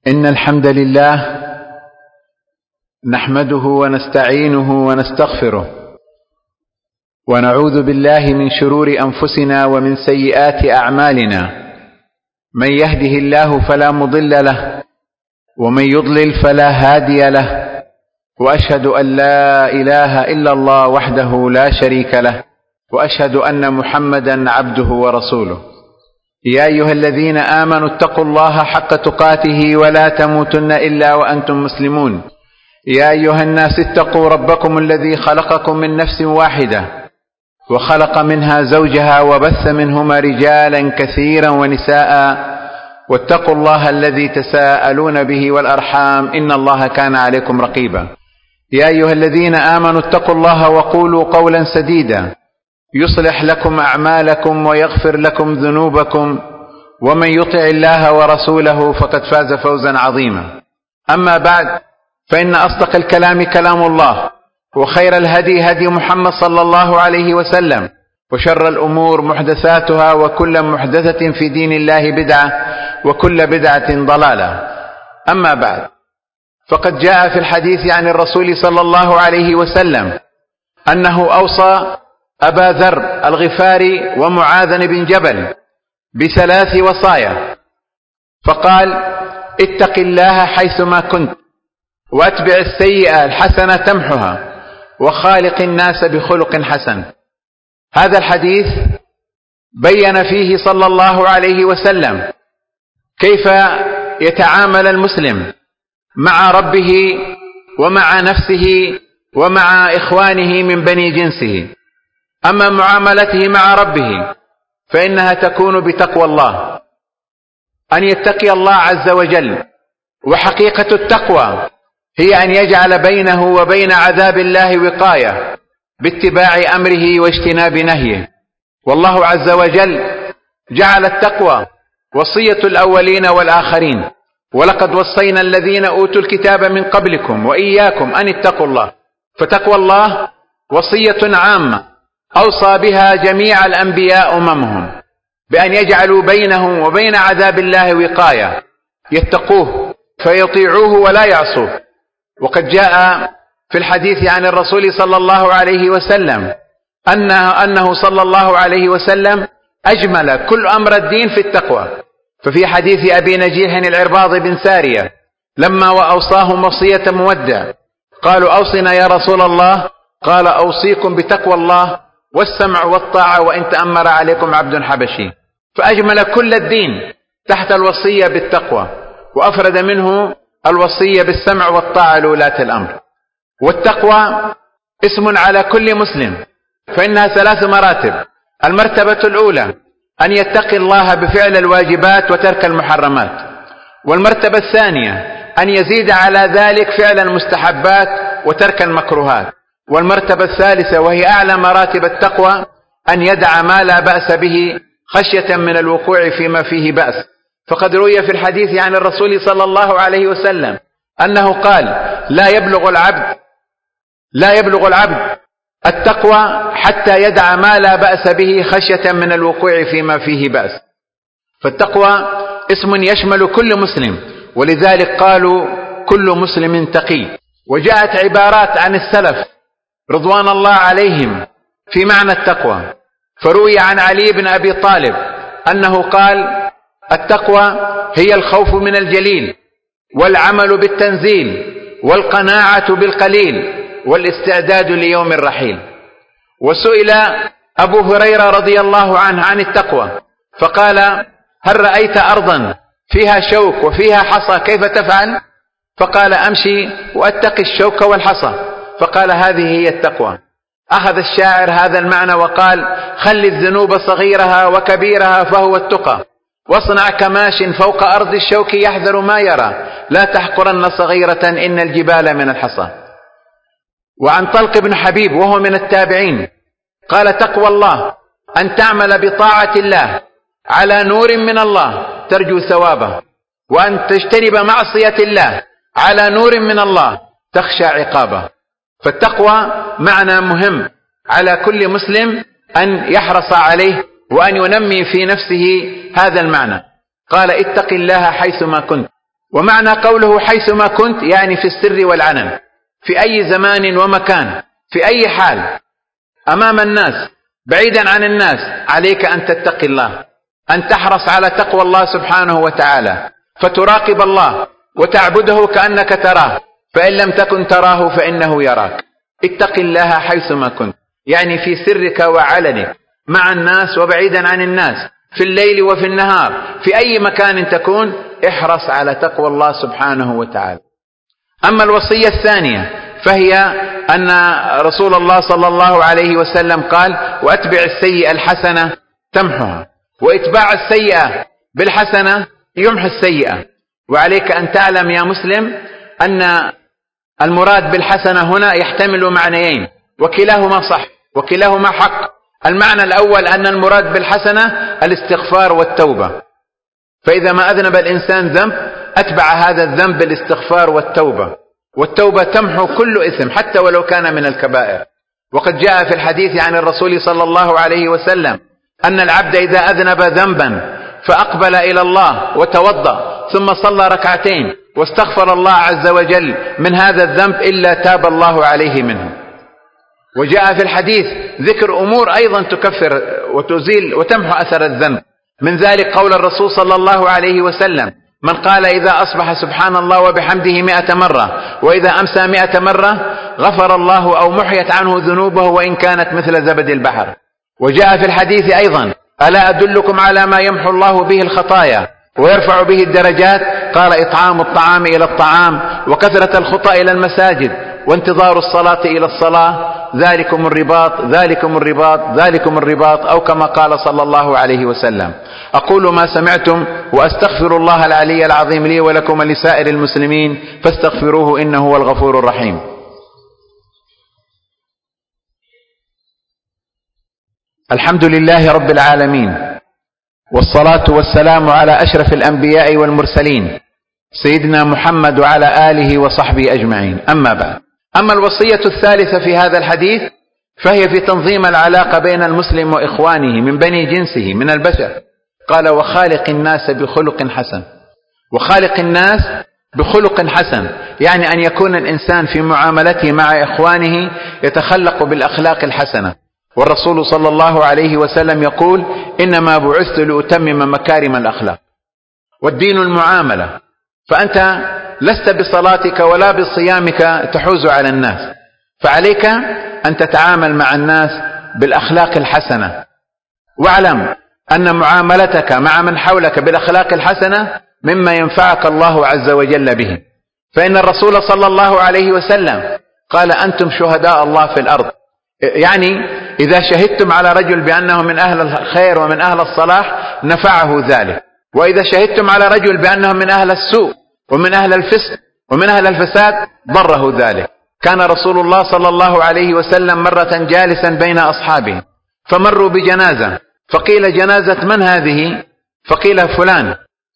إن الحمد لله نحمده ونستعينه ونستغفره، ونعوذ بالله من شرور أنفسنا ومن سيئات أعمالنا. من يهده الله فلا مضل له، ومن يضلل فلا هادي له، وأشهد أن لا إله إلا الله وحده لا شريك له، وأشهد أن محمدا عبده ورسوله. يا أيها الذين آمنوا اتقوا الله حق تقاته ولا تموتن إلا وأنتم مسلمون. يا أيها الناس اتقوا ربكم الذي خلقكم من نفس واحدة، وخلق منها زوجها، وبث منهما رجالا كثيرا ونساء، واتقوا الله الذي تساءلون به والأرحام إن الله كان عليكم رقيبا. يا أيها الذين آمنوا اتقوا الله وقولوا قولا سديدا يصلح لكم أعمالكم ويغفر لكم ذنوبكم، ومن يطع الله ورسوله فقد فاز فوزا عظيما. أما بعد، فإن أصدق الكلام كلام الله، وخير الهدي هدي محمد صلى الله عليه وسلم، وشر الأمور محدثاتها، وكل محدثة في دين الله بدعة، وكل بدعة ضلالة. أما بعد، فقد جاء في الحديث عن الرسول صلى الله عليه وسلم أنه أوصى أبا ذر الغفاري ومعاذ بن جبل بثلاث وصايا، فقال: اتق الله حيثما كنت، واتبع السيئة الحسنة تمحها، وخالق الناس بخلق حسن. هذا الحديث بين فيه صلى الله عليه وسلم كيف يتعامل المسلم مع ربه ومع نفسه ومع إخوانه من بني جنسه. أما معاملته مع ربه فإنها تكون بتقوى الله، أن يتقي الله عز وجل. وحقيقة التقوى هي أن يجعل بينه وبين عذاب الله وقاية باتباع أمره واجتناب نهيه. والله عز وجل جعل التقوى وصية الأولين والآخرين: ولقد وصينا الذين أوتوا الكتاب من قبلكم وإياكم أن اتقوا الله. فتقوى الله وصية عامة أوصى بها جميع الأنبياء أممهم، بأن يجعلوا بينهم وبين عذاب الله وقاية، يتقوه فيطيعوه ولا يعصوه. وقد جاء في الحديث عن الرسول صلى الله عليه وسلم أنه صلى الله عليه وسلم أجمل كل أمر الدين في التقوى. ففي حديث أبي نجيح العرباض بن سارية لما وأوصاهم وصية مودع، قالوا: أوصنا يا رسول الله. قال: أوصيكم بتقوى الله والسمع والطاعة وإن تأمر عليكم عبد حبشي. فأجمل كل الدين تحت الوصية بالتقوى، وأفرد منه الوصية بالسمع والطاعة لولاة الأمر. والتقوى اسم على كل مسلم، فإنها 3 مراتب. المرتبة الأولى أن يتقي الله بفعل الواجبات وترك المحرمات. والمرتبة الثانية أن يزيد على ذلك فعل المستحبات وترك المكروهات. والمرتبة الثالثة، وهي أعلى مراتب التقوى، أن يدع ما لا بأس به خشية من الوقوع فيما فيه بأس. فقد روي في الحديث عن الرسول صلى الله عليه وسلم أنه قال: لا يبلغ العبد التقوى حتى يدع ما لا بأس به خشية من الوقوع فيما فيه بأس. فالتقوى اسم يشمل كل مسلم، ولذلك قالوا: كل مسلم تقي. وجاءت عبارات عن السلف رضوان الله عليهم في معنى التقوى. فروي عن علي بن أبي طالب أنه قال: التقوى هي الخوف من الجليل، والعمل بالتنزيل، والقناعة بالقليل، والاستعداد ليوم الرحيل. وسئل أبو هريرة رضي الله عنه عن التقوى فقال: هل رأيت أرضا فيها شوك وفيها حصى كيف تفعل؟ فقال: أمشي وأتقي الشوك والحصى. فقال: هذه هي التقوى. أخذ الشاعر هذا المعنى وقال: خل الذنوب صغيرها وكبيرها فهو التقى، واصنع كماش فوق أرض الشوك يحذر ما يرى، لا تحقرن صغيرة إن الجبال من الحصى. وعن طلق بن حبيب وهو من التابعين قال: تقوى الله أن تعمل بطاعة الله على نور من الله ترجو ثوابه، وأن تجتنب معصية الله على نور من الله تخشى عقابه. فالتقوى معنى مهم على كل مسلم أن يحرص عليه وأن ينمي في نفسه هذا المعنى. قال: اتق الله حيثما كنت، ومعنى قوله حيثما كنت يعني في السر والعلن، في أي زمان ومكان، في أي حال، أمام الناس، بعيدا عن الناس، عليك أن تتقي الله، أن تحرص على تقوى الله سبحانه وتعالى، فتراقب الله وتعبده كأنك تراه، فإن لم تكن تراه فإنه يراك. اتق الله حيثما كنت، يعني في سرك وعلنك، مع الناس وبعيدا عن الناس، في الليل وفي النهار، في أي مكان تكون، احرص على تقوى الله سبحانه وتعالى. أما الوصية الثانية فهي أن رسول الله صلى الله عليه وسلم قال: وأتبع السيئة الحسنة تمحها، وإتباع السيئة بالحسنة يمحي السيئة. وعليك أن تعلم يا مسلم أن المراد بالحسنة هنا يحتمل معنيين، وكلاهما صح وكلاهما حق. المعنى الأول أن المراد بالحسنة الاستغفار والتوبة، فإذا ما أذنب الإنسان ذنب أتبع هذا الذنب بالاستغفار والتوبة، والتوبة تمحو كل إثم حتى ولو كان من الكبائر. وقد جاء في الحديث عن الرسول صلى الله عليه وسلم أن العبد إذا أذنب ذنبا فأقبل إلى الله وتوضأ ثم صلى ركعتين واستغفر الله عز وجل من هذا الذنب إلا تاب الله عليه منه. وجاء في الحديث ذكر أمور أيضا تكفر وتزيل وتمحو أثر الذنب، من ذلك قول الرسول صلى الله عليه وسلم: من قال إذا أصبح سبحان الله وبحمده 100 مرة وإذا أمسى 100 مرة غفر الله أو محيت عنه ذنوبه وإن كانت مثل زبد البحر. وجاء في الحديث أيضا: ألا أدلكم على ما يمحو الله به الخطايا ويرفع به الدرجات؟ قال: إطعام الطعام إلى الطعام، وكثرة الخطى إلى المساجد، وانتظار الصلاة إلى الصلاة، ذلكم الرباط ذلكم الرباط ذلكم الرباط، أو كما قال صلى الله عليه وسلم. أقول ما سمعتم وأستغفر الله العلي العظيم لي ولكم ولسائر المسلمين فاستغفروه إنه هو الغفور الرحيم. الحمد لله رب العالمين، والصلاة والسلام على أشرف الأنبياء والمرسلين سيدنا محمد وعلى آله وصحبه أجمعين. أما بعد، أما الوصية الثالثة في هذا الحديث فهي في تنظيم العلاقة بين المسلم وإخوانه من بني جنسه من البشر. قال: وخالق الناس بخلق حسن. وخالق الناس بخلق حسن يعني أن يكون الإنسان في معاملته مع إخوانه يتخلق بالأخلاق الحسنة. والرسول صلى الله عليه وسلم يقول: إنما بعثت لأتمم مكارم الأخلاق. والدين المعاملة، فأنت لست بصلاتك ولا بصيامك تحوز على الناس، فعليك أن تتعامل مع الناس بالأخلاق الحسنة. واعلم أن معاملتك مع من حولك بالأخلاق الحسنة مما ينفعك الله عز وجل به. فإن الرسول صلى الله عليه وسلم قال: أنتم شهداء الله في الأرض، يعني إذا شهدتم على رجل بأنه من أهل الخير ومن أهل الصلاح نفعه ذلك، وإذا شهدتم على رجل بأنه من أهل السوء ومن أهل الفسق ومن أهل الفساد ضره ذلك. كان رسول الله صلى الله عليه وسلم مرة جالسا بين أصحابه فمروا بجنازة، فقيل: جنازة من هذه؟ فقيل: فلان.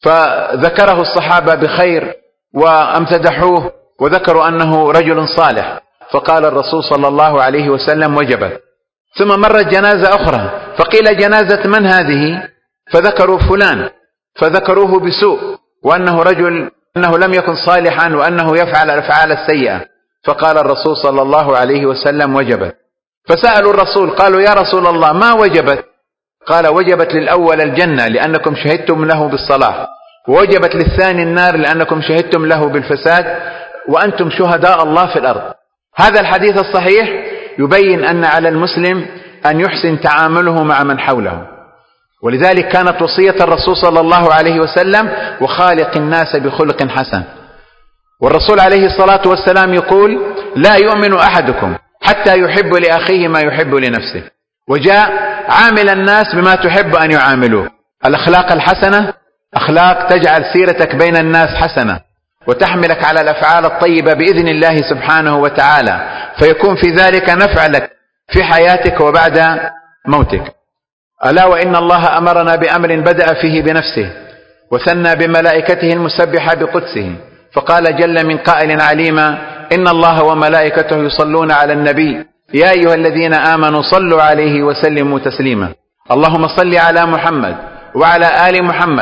فذكره الصحابة بخير وامتدحوه وذكروا أنه رجل صالح، فقال الرسول صلى الله عليه وسلم: وجبت. ثم مرت جنازة أخرى فقيل: جنازة من هذه؟ فذكروا فلان، فذكروه بسوء وأنه رجل أنه لم يكن صالحا وأنه يفعل الأفعال السيئة، فقال الرسول صلى الله عليه وسلم: وجبت. فسألوا الرسول قالوا: يا رسول الله ما وجبت؟ قال: وجبت للأول الجنة لأنكم شهدتم له بالصلاح، ووجبت للثاني النار لأنكم شهدتم له بالفساد، وأنتم شهداء الله في الأرض. هذا الحديث الصحيح يبين أن على المسلم أن يحسن تعامله مع من حوله، ولذلك كانت وصية الرسول صلى الله عليه وسلم: وخالق الناس بخلق حسن. والرسول عليه الصلاة والسلام يقول: لا يؤمن أحدكم حتى يحب لأخيه ما يحب لنفسه. وجاء: عامل الناس بما تحب أن يعاملوه. الأخلاق الحسنة أخلاق تجعل سيرتك بين الناس حسنة وتحملك على الأفعال الطيبة بإذن الله سبحانه وتعالى، فيكون في ذلك نفع لك في حياتك وبعد موتك. ألا وإن الله أمرنا بأمر بدأ فيه بنفسه وثنى بملائكته المسبحة بقدسه، فقال جل من قائل عليما: إن الله وملائكته يصلون على النبي يا أيها الذين آمنوا صلوا عليه وسلموا تسليما. اللهم صل على محمد وعلى آل محمد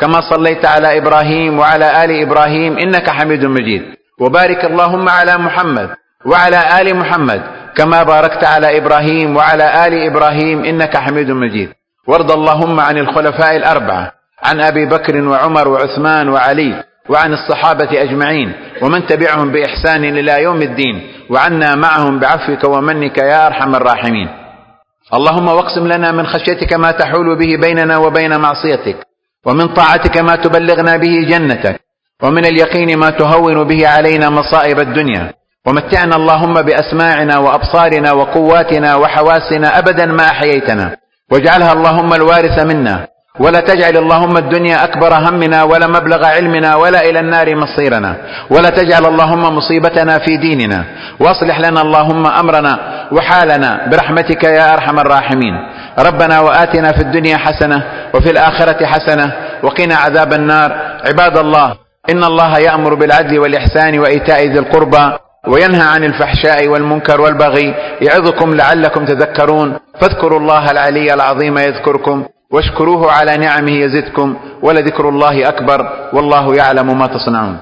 كما صليت على إبراهيم وعلى آل إبراهيم إنك حميد مجيد، وبارك اللهم على محمد وعلى آل محمد كما باركت على إبراهيم وعلى آل إبراهيم إنك حميد مجيد. وارض اللهم عن الخلفاء الأربعة، عن أبي بكر وعمر وعثمان وعلي، وعن الصحابة أجمعين ومن تبعهم بإحسان إلى يوم الدين، وعنا معهم بعفوك ومنك يا أرحم الراحمين. اللهم واقسم لنا من خشيتك ما تحول به بيننا وبين معصيتك، ومن طاعتك ما تبلغنا به جنتك، ومن اليقين ما تهون به علينا مصائب الدنيا، ومتعنا اللهم بأسماعنا وأبصارنا وقواتنا وحواسنا أبدا ما أحييتنا، واجعلها اللهم الوارث منا، ولا تجعل اللهم الدنيا أكبر همنا ولا مبلغ علمنا ولا إلى النار مصيرنا، ولا تجعل اللهم مصيبتنا في ديننا، واصلح لنا اللهم أمرنا وحالنا برحمتك يا أرحم الراحمين. ربنا وآتنا في الدنيا حسنة وفي الآخرة حسنة وقنا عذاب النار. عباد الله، إن الله يأمر بالعدل والإحسان وإيتاء ذي القربى وينهى عن الفحشاء والمنكر والبغي، يعظكم لعلكم تذكرون. فاذكروا الله العلي العظيم يذكركم، واشكروه على نعمه يزدكم، ولذكر الله أكبر، والله يعلم ما تصنعون.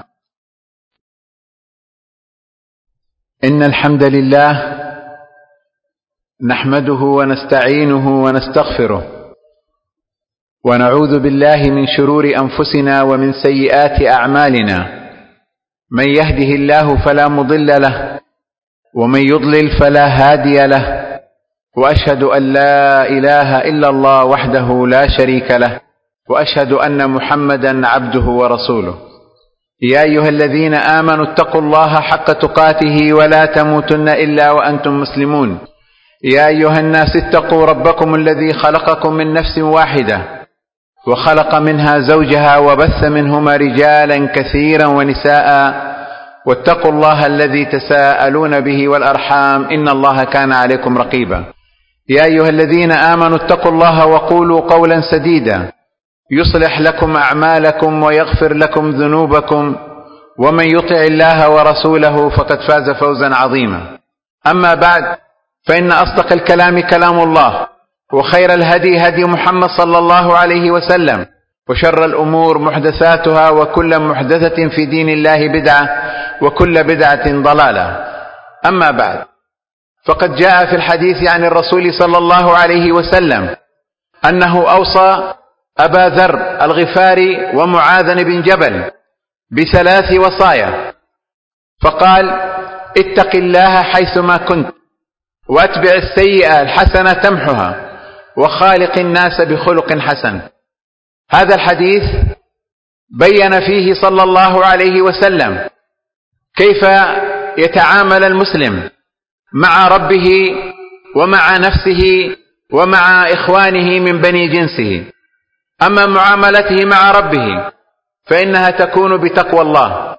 إن الحمد لله نحمده ونستعينه ونستغفره، ونعوذ بالله من شرور أنفسنا ومن سيئات أعمالنا. من يهده الله فلا مضل له، ومن يضلل فلا هادي له، وأشهد أن لا إله إلا الله وحده لا شريك له، وأشهد أن محمدا عبده ورسوله. يا أيها الذين آمنوا اتقوا الله حق تقاته ولا تموتن إلا وأنتم مسلمون. يا أيها الناس اتقوا ربكم الذي خلقكم من نفس واحدة، وخلق منها زوجها، وبث منهما رجالا كثيرا ونساء، واتقوا الله الذي تساءلون به والأرحام إن الله كان عليكم رقيبا. يا أيها الذين آمنوا اتقوا الله وقولوا قولا سديدا يصلح لكم أعمالكم ويغفر لكم ذنوبكم، ومن يطع الله ورسوله فقد فاز فوزا عظيما. أما بعد، فإن أصدق الكلام كلام الله، وخير الهدي هدي محمد صلى الله عليه وسلم، وشر الأمور محدثاتها، وكل محدثة في دين الله بدعة، وكل بدعة ضلالة. أما بعد، فقد جاء في الحديث عن الرسول صلى الله عليه وسلم أنه أوصى أبا ذر الغفاري ومعاذ بن جبل ب3 وصايا، فقال: اتق الله حيثما كنت، واتبع السيئة الحسنة تمحها، وخالق الناس بخلق حسن. هذا الحديث بين فيه صلى الله عليه وسلم كيف يتعامل المسلم مع ربه ومع نفسه ومع إخوانه من بني جنسه. أما معاملته مع ربه فإنها تكون بتقوى الله،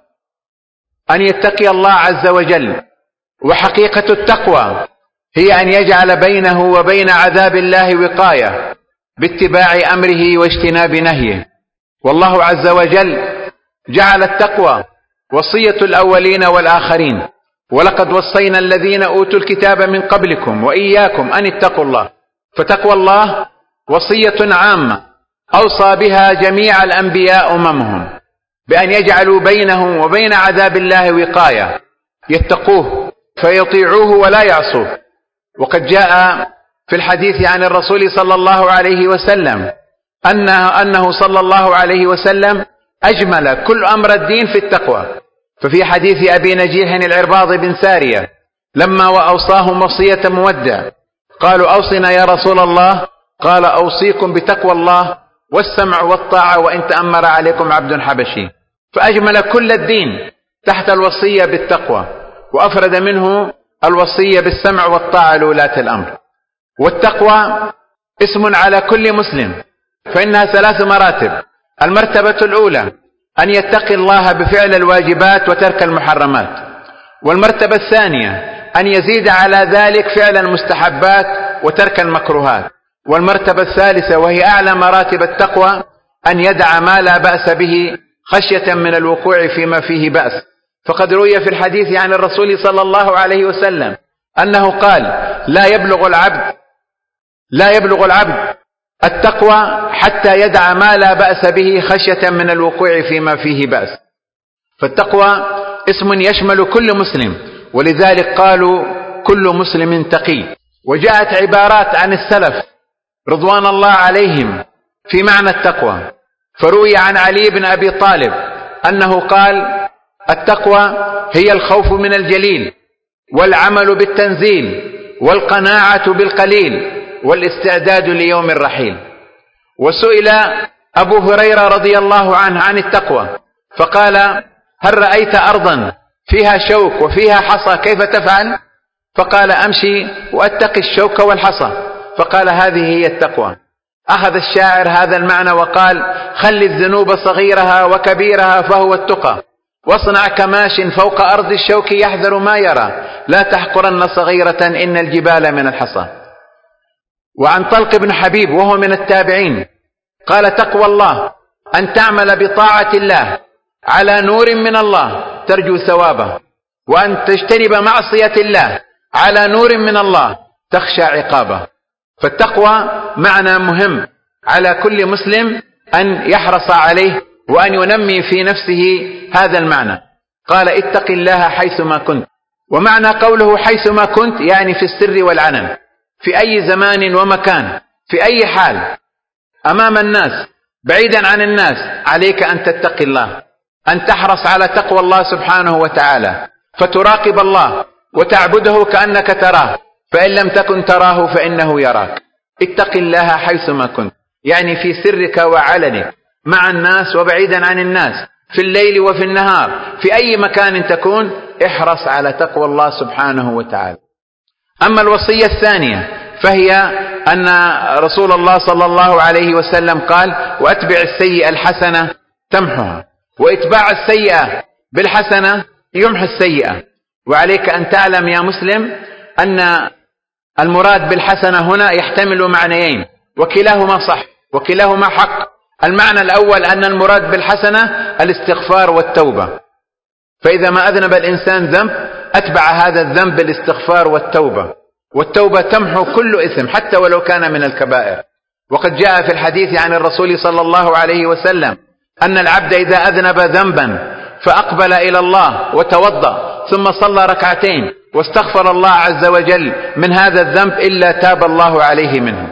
أن يتقي الله عز وجل. وحقيقة التقوى هي أن يجعل بينه وبين عذاب الله وقاية باتباع أمره واجتناب نهيه. والله عز وجل جعل التقوى وصية الأولين والآخرين: ولقد وصينا الذين أوتوا الكتاب من قبلكم وإياكم أن اتقوا الله. فتقوى الله وصية عامة أوصى بها جميع الأنبياء أممهم، بأن يجعلوا بينهم وبين عذاب الله وقاية، يتقوه فيطيعوه ولا يعصوه. وقد جاء في الحديث عن الرسول صلى الله عليه وسلم أنه صلى الله عليه وسلم أجمل كل أمر الدين في التقوى. ففي حديث أبي نجيح العرباض بن سارية لما وأوصاهم وصية مودع، قالوا: أوصنا يا رسول الله. قال: أوصيكم بتقوى الله والسمع والطاعة وإن تأمر عليكم عبد حبشي. فأجمل كل الدين تحت الوصية بالتقوى، وأفرد منه الوصية بالسمع والطاعة لولاة الأمر. والتقوى اسم على كل مسلم، فإنها 3 مراتب. المرتبة الأولى أن يتقي الله بفعل الواجبات وترك المحرمات، والمرتبة الثانية أن يزيد على ذلك فعل المستحبات وترك المكروهات، والمرتبة الثالثة وهي أعلى مراتب التقوى أن يدع ما لا بأس به خشية من الوقوع فيما فيه بأس. فقد روي في الحديث عن الرسول صلى الله عليه وسلم أنه قال: لا يبلغ العبد التقوى حتى يدع ما لا بأس به خشية من الوقوع فيما فيه بأس. فالتقوى اسم يشمل كل مسلم، ولذلك قالوا كل مسلم تقي. وجاءت عبارات عن السلف رضوان الله عليهم في معنى التقوى، فروي عن علي بن أبي طالب أنه قال: التقوى هي الخوف من الجليل، والعمل بالتنزيل، والقناعة بالقليل، والاستعداد ليوم الرحيل. وسئل أبو هريرة رضي الله عنه عن التقوى فقال: هل رأيت أرضا فيها شوك وفيها حصى كيف تفعل؟ فقال: أمشي وأتقي الشوك والحصى. فقال: هذه هي التقوى. أخذ الشاعر هذا المعنى وقال: خل الذنوب صغيرها وكبيرها فهو التقى، واصنع كماش فوق أرض الشوك يحذر ما يرى، لا تحقرن صغيرة إن الجبال من الحصى. وعن طلق بن حبيب وهو من التابعين قال: تقوى الله أن تعمل بطاعة الله على نور من الله ترجو ثوابه، وأن تجتنب معصية الله على نور من الله تخشى عقابه. فالتقوى معنى مهم على كل مسلم أن يحرص عليه وأن ينمي في نفسه هذا المعنى. قال: اتق الله حيثما كنت. ومعنى قوله حيثما كنت يعني في السر والعلن، في أي زمان ومكان، في أي حال، أمام الناس، بعيدا عن الناس، عليك أن تتقي الله، أن تحرص على تقوى الله سبحانه وتعالى، فتراقب الله وتعبده كأنك تراه، فإن لم تكن تراه فإنه يراك. اتق الله حيثما كنت يعني في سرك وعلنك، مع الناس وبعيدا عن الناس، في الليل وفي النهار، في أي مكان تكون احرص على تقوى الله سبحانه وتعالى. أما الوصية الثانية فهي أن رسول الله صلى الله عليه وسلم قال: وأتبع السيئة الحسنة تمحها، وإتباع السيئة بالحسنة يمحي السيئة. وعليك أن تعلم يا مسلم أن المراد بالحسنة هنا يحتمل معنيين، وكلاهما صح وكلاهما حق. المعنى الأول أن المراد بالحسنة الاستغفار والتوبة، فإذا ما أذنب الإنسان ذنب أتبع هذا الذنب بالاستغفار والتوبة، والتوبة تمحو كل إثم حتى ولو كان من الكبائر. وقد جاء في الحديث عن الرسول صلى الله عليه وسلم أن العبد إذا أذنب ذنبا فأقبل إلى الله وتوضأ ثم صلى ركعتين واستغفر الله عز وجل من هذا الذنب إلا تاب الله عليه منه.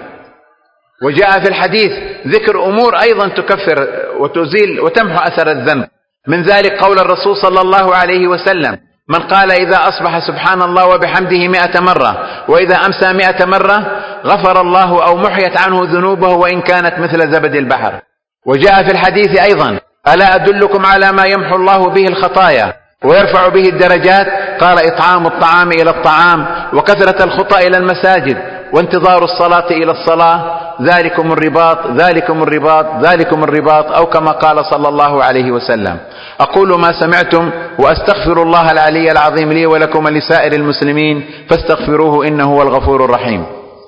وجاء في الحديث ذكر أمور أيضا تكفر وتزيل وتمحو أثر الذنب، من ذلك قول الرسول صلى الله عليه وسلم: من قال إذا أصبح سبحان الله وبحمده 100 مرة، وإذا أمسى 100 مرة، غفر الله أو محيت عنه ذنوبه وإن كانت مثل زبد البحر. وجاء في الحديث أيضا: ألا أدلكم على ما يمحو الله به الخطايا ويرفع به الدرجات؟ قال: إطعام الطعام إلى الطعام، وكثرة الخطى إلى المساجد، وانتظار الصلاة إلى الصلاة، ذلكم الرباط ذلكم الرباط ذلكم الرباط، أو كما قال صلى الله عليه وسلم. أقول ما سمعتم وأستغفر الله العلي العظيم لي ولكم ولسائر المسلمين فاستغفروه إنه هو الغفور الرحيم.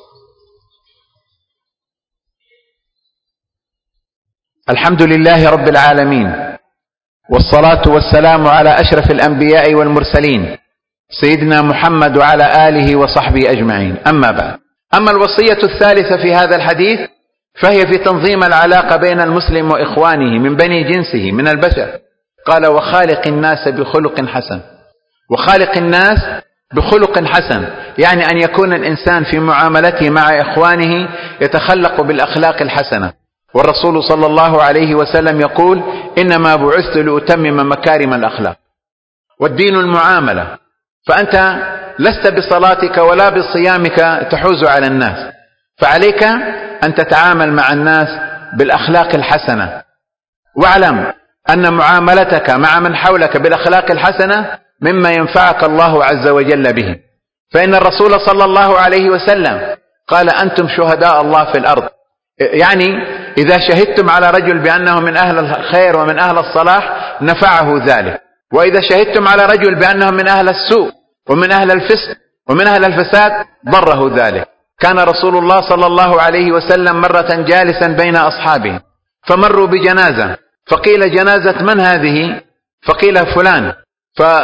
الحمد لله رب العالمين، والصلاة والسلام على أشرف الأنبياء والمرسلين سيدنا محمد وعلى آله وصحبه أجمعين. أما بعد، أما الوصية الثالثة في هذا الحديث فهي في تنظيم العلاقة بين المسلم وإخوانه من بني جنسه من البشر. قال: وخالق الناس بخلق حسن. وخالق الناس بخلق حسن يعني أن يكون الإنسان في معاملته مع إخوانه يتخلق بالأخلاق الحسنة. والرسول صلى الله عليه وسلم يقول: إنما بعثت لأتمم مكارم الأخلاق. والدين المعاملة، فأنت لست بصلاتك ولا بصيامك تحوز على الناس، فعليك أن تتعامل مع الناس بالأخلاق الحسنة. واعلم أن معاملتك مع من حولك بالأخلاق الحسنة مما ينفعك الله عز وجل به. فإن الرسول صلى الله عليه وسلم قال: أنتم شهداء الله في الأرض، يعني إذا شهدتم على رجل بأنه من أهل الخير ومن أهل الصلاح نفعه ذلك، وإذا شهدتم على رجل بأنه من أهل السوء ومن أهل الفسق ومن أهل الفساد ضره ذلك. كان رسول الله صلى الله عليه وسلم مرة جالسا بين أصحابه فمروا بجنازة، فقيل: جنازة من هذه؟ فقيل: فلان.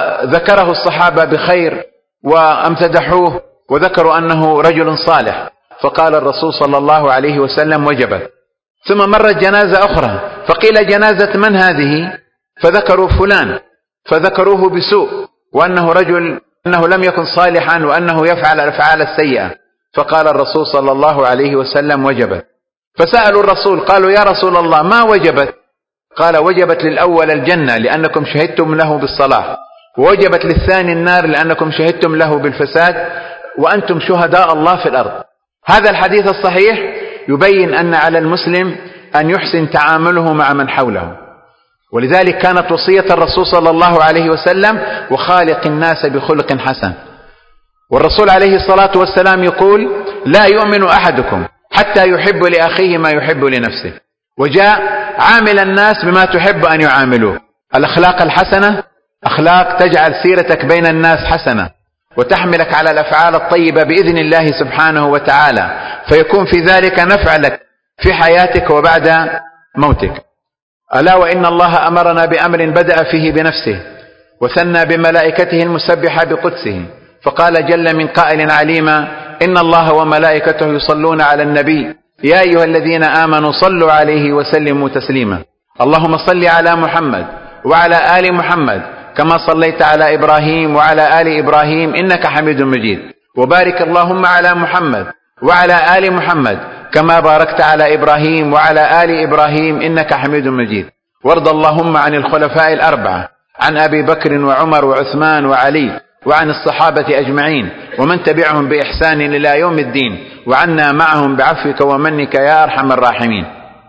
فذكره الصحابة بخير وامتدحوه وذكروا أنه رجل صالح. فقال الرسول صلى الله عليه وسلم: وجبت. ثم مرت جنازة أخرى فقيل: جنازة من هذه؟ فذكروا فلان، فذكروه بسوء، وأنه رجل أنه لم يكن صالحا، وأنه يفعل الأفعال السيئة. فقال الرسول صلى الله عليه وسلم: وجبت. فسألوا الرسول قالوا: يا رسول الله ما وجبت؟ قال: وجبت للأول الجنة لأنكم شهدتم له بالصلاح، ووجبت للثاني النار لأنكم شهدتم له بالفساد، وأنتم شهداء الله في الأرض. هذا الحديث الصحيح يبين أن على المسلم أن يحسن تعامله مع من حوله، ولذلك كانت وصية الرسول صلى الله عليه وسلم: وخالق الناس بخلق حسن. والرسول عليه الصلاة والسلام يقول: لا يؤمن أحدكم حتى يحب لأخيه ما يحب لنفسه. وجاء: عامل الناس بما تحب أن يعاملوه. الأخلاق الحسنة أخلاق تجعل سيرتك بين الناس حسنة، وتحملك على الأفعال الطيبة بإذن الله سبحانه وتعالى، فيكون في ذلك نفع لك في حياتك وبعد موتك. ألا وإن الله أمرنا بأمر بدأ فيه بنفسه، وثنى بملائكته المسبحة بقدسه، فقال جل من قائل عليما: إن الله وملائكته يصلون على النبي يا أيها الذين آمنوا صلوا عليه وسلموا تسليما. اللهم صل على محمد وعلى آل محمد كما صليت على إبراهيم وعلى آل إبراهيم إنك حميد مجيد، وبارك اللهم على محمد وعلى آل محمد كما باركت على إبراهيم وعلى آل إبراهيم إنك حميد مجيد. وارض اللهم عن الخلفاء الأربعة، عن أبي بكر وعمر وعثمان وعلي، وعن الصحابة أجمعين ومن تبعهم بإحسان إلى يوم الدين، وعنا معهم بعفوك ومنك يا أرحم الراحمين.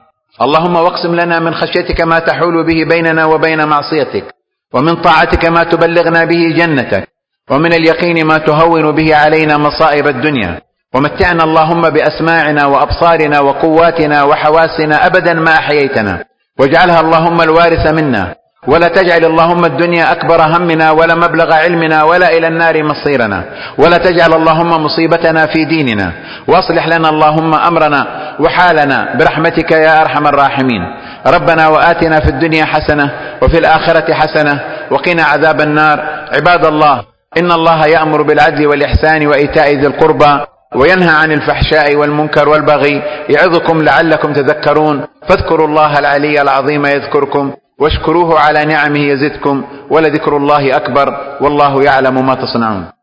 اللهم واقسم لنا من خشيتك ما تحول به بيننا وبين معصيتك، ومن طاعتك ما تبلغنا به جنتك، ومن اليقين ما تهون به علينا مصائب الدنيا، ومتعنا اللهم بأسماعنا وأبصارنا وقواتنا وحواسنا أبدا ما أحييتنا، واجعلها اللهم الوارث منا، ولا تجعل اللهم الدنيا أكبر همنا ولا مبلغ علمنا ولا إلى النار مصيرنا، ولا تجعل اللهم مصيبتنا في ديننا، واصلح لنا اللهم أمرنا وحالنا برحمتك يا أرحم الراحمين. ربنا وآتنا في الدنيا حسنة وفي الآخرة حسنة وقنا عذاب النار. عباد الله، إن الله يأمر بالعدل والإحسان وإيتاء ذي القربى وينهى عن الفحشاء والمنكر والبغي، يعظكم لعلكم تذكرون. فاذكروا الله العلي العظيم يذكركم، واشكروه على نعمه يزدكم، ولذكر الله أكبر، والله يعلم ما تصنعون.